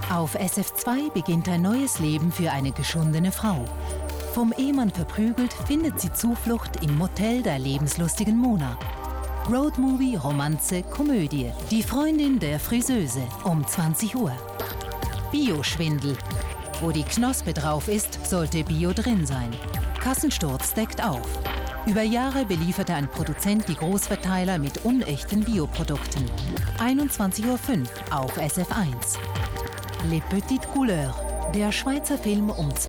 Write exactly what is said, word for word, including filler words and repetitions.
Auf S F zwei beginnt ein neues Leben für eine geschundene Frau. Vom Ehemann verprügelt, findet sie Zuflucht im Motel der lebenslustigen Mona. Roadmovie, Romanze, Komödie. Die Freundin der Friseuse um zwanzig Uhr. Bio-Schwindel. Wo die Knospe drauf ist, sollte Bio drin sein. Kassensturz deckt auf. Über Jahre belieferte ein Produzent die Großverteiler mit unechten Bioprodukten. einundzwanzig Uhr fünf auf S F eins. Les Petites Couleurs. Der Schweizer Film um